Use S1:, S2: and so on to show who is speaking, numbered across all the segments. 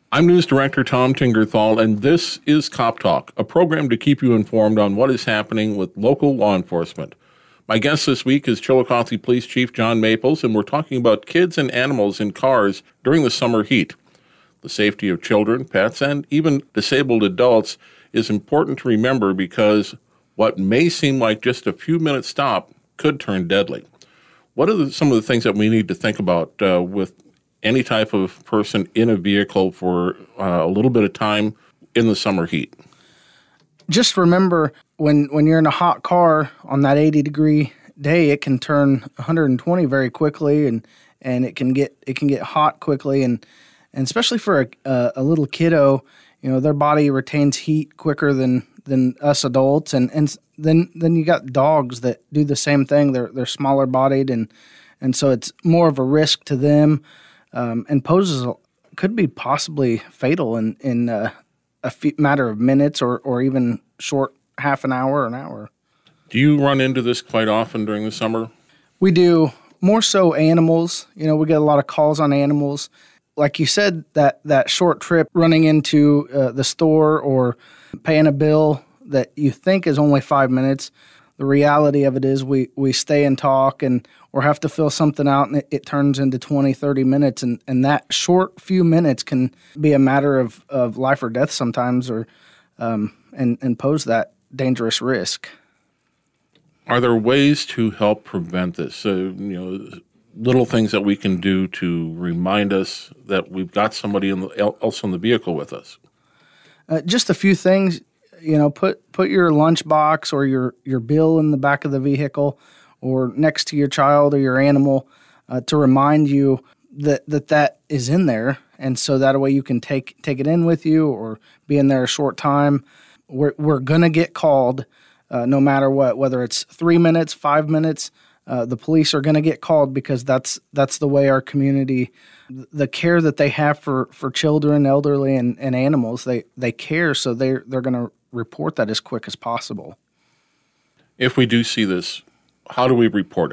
S1: I'm News Director Tom Tingerthal, and this is Cop Talk, a program to keep you informed on what is happening with local law enforcement. My guest this week is Chillicothe Police Chief John Maples, and we're talking about kids and animals in cars during the summer heat. The safety of children, pets, and even disabled adults is important to remember because what may seem like just a few minute stop could turn deadly. What are some of the things that we need to think about with any type of person in a vehicle for a little bit of time in the summer heat?
S2: Just remember, when you're in a hot car on that 80-degree day, it can turn 120 very quickly, and it can get hot quickly, and especially for a little kiddo, their body retains heat quicker than us adults, and then you got dogs that do the same thing. They're smaller bodied, and so it's more of a risk to them. And could be possibly fatal in a matter of minutes or even short half an hour or an hour.
S1: Do you run into this quite often during the summer?
S2: We do. More so animals. We get a lot of calls on animals. Like you said, that short trip running into the store or paying a bill that you think is only 5 minutes. The reality of it is we stay and talk or have to fill something out, and it turns into 20, 30 minutes. And that short few minutes can be a matter of life or death sometimes, or and pose that dangerous risk.
S1: Are there ways to help prevent this? Little things that we can do to remind us that we've got somebody else in the vehicle with us?
S2: Just a few things. Put your lunchbox or your bill in the back of the vehicle or next to your child or your animal to remind you that is in there, and so that way you can take it in with you or be in there a short time. We're gonna get called no matter what, whether it's 3 minutes, 5 minutes. The police are gonna get called because that's the way our community, the care that they have for children, elderly, and animals. They care, so they're gonna report that as quick as possible.
S1: If we do see this, how do we report it?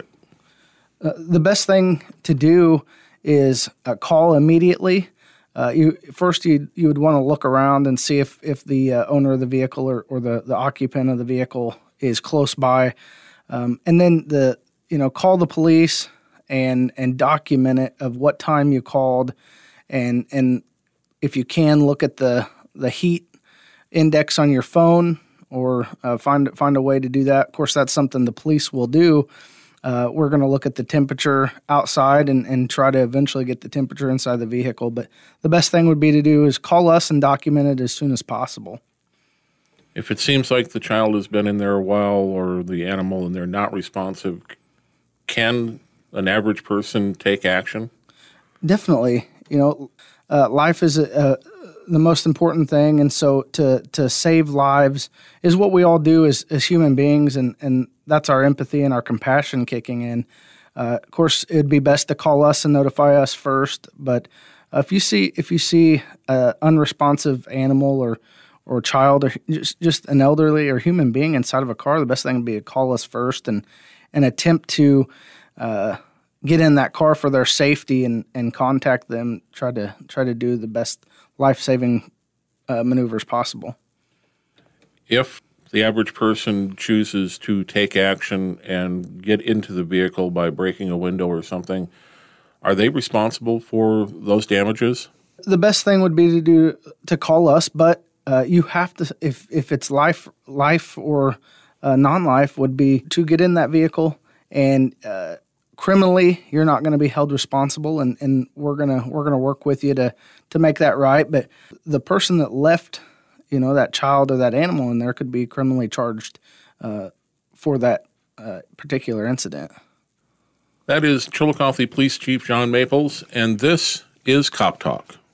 S2: The best thing to do is call immediately. You would want to look around and see if the owner of the vehicle or the occupant of the vehicle is close by, and then call the police and document it of what time you called, and if you can, look at the heat index on your phone or find a way to do that. Of course, that's something the police will do. We're going to look at the temperature outside and try to eventually get the temperature inside the vehicle. But the best thing would be to do is call us and document it as soon as possible.
S1: If it seems like the child has been in there a while or the animal and they're not responsive, can an average person take action? Definitely.
S2: Life is the most important thing, and so to save lives is what we all do as human beings, and that's our empathy and our compassion kicking in. Of course, it'd be best to call us and notify us first, but if you see an unresponsive animal or child or just an elderly or human being inside of a car, the best thing would be to call us first and attempt to get in that car for their safety and contact them, try to do the best life-saving maneuvers possible.
S1: If the average person chooses to take action and get into the vehicle by breaking a window or something, are they responsible for those damages?
S2: The best thing would be to call us, but you have to, if it's life or non-life, would be to get in that vehicle, and criminally you're not going to be held responsible, and we're gonna work with you to make that right. But the person that left that child or that animal in there could be criminally charged for that particular incident.
S1: That is Chillicothe Police Chief John Maples, and this is Cop Talk.